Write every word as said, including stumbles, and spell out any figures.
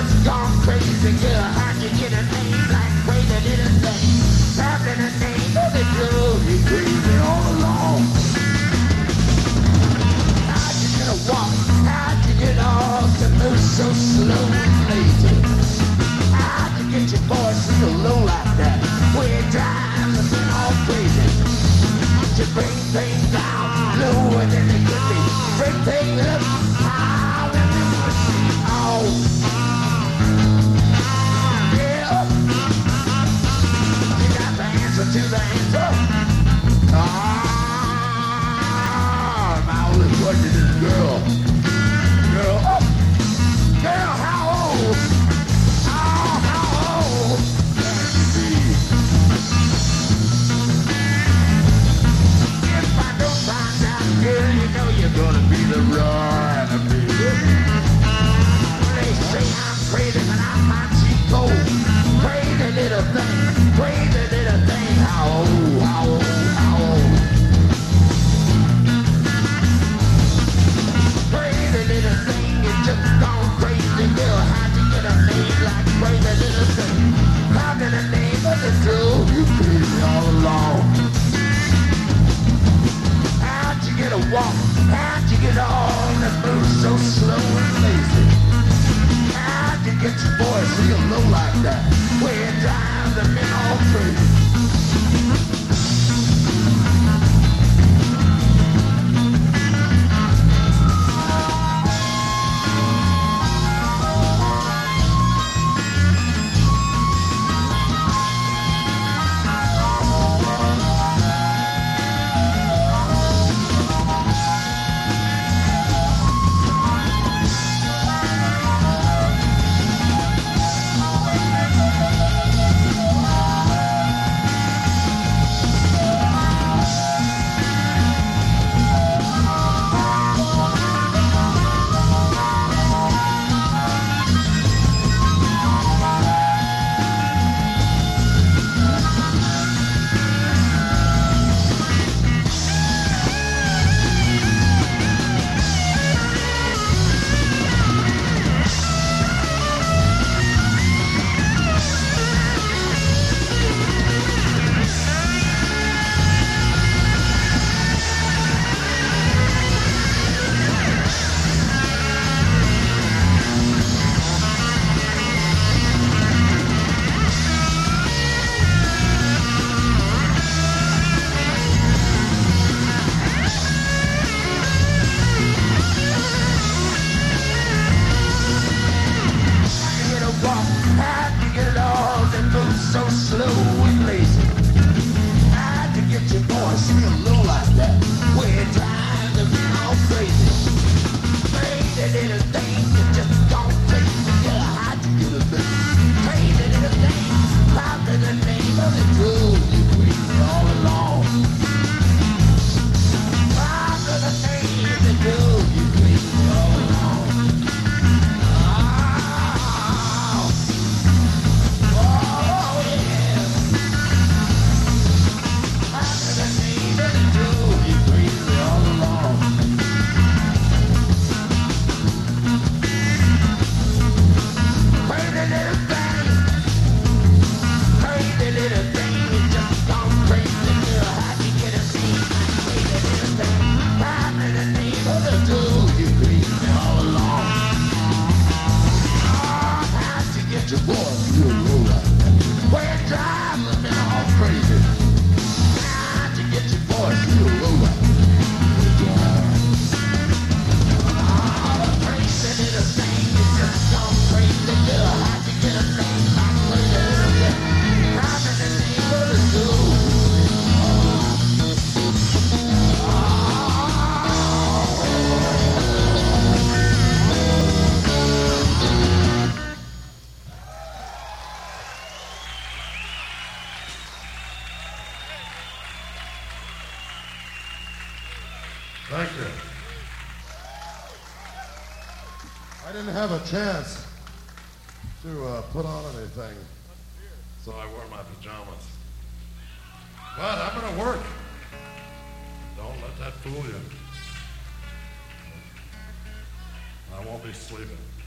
just gone crazy, girl. How'd you get a name like crazy little thing? Having a name of the drove you crazy all along. How'd you get a walk? How'd you get all to move so slow and lazy? How'd you get your voice so low like that? Where you drive the thing all crazy? How'd you bring things down lower than they could be? Bring things up higher than they would be. Oh. To the answer. Ah, my only question is girl. Girl, oh, girl, how old? Oh, how old can you be? If I don't find out, girl, you know you're gonna be the ruin of me. They say I'm crazy, but I'm not cheap cold. Crazy little thing, crazy little thing. How old, how old, how old? Crazy little thing, you just gone crazy, girl. How'd you get a name like crazy little thing? How did the name of the girl you crazy all along? How'd you get a walk? How'd you get all the moves so slow and lazy? How'd you get your voice real low like that? Where you drive the men all crazy? So slow and lazy. How'd you get your voice real low like that? Where you drive the men all crazy. Crazy little thing, you just gone crazy. Yeah, how'd you get a thing? Crazy little thing, out in the name of the drug you crazy all along. Out in the name of the drug you crazy all along. Your boy, you're a roller. Where you drive the men all crazy. How'd you get your voice, you're a roller. Oh, crazy little thing, you just gone crazy, girl. How'd you get a name like crazy little thing? I'm in the name of the zoo. Thank you. I didn't have a chance to uh, put on anything, so I wore my pajamas. But I'm going to work. Don't let that fool you. I won't be sleeping.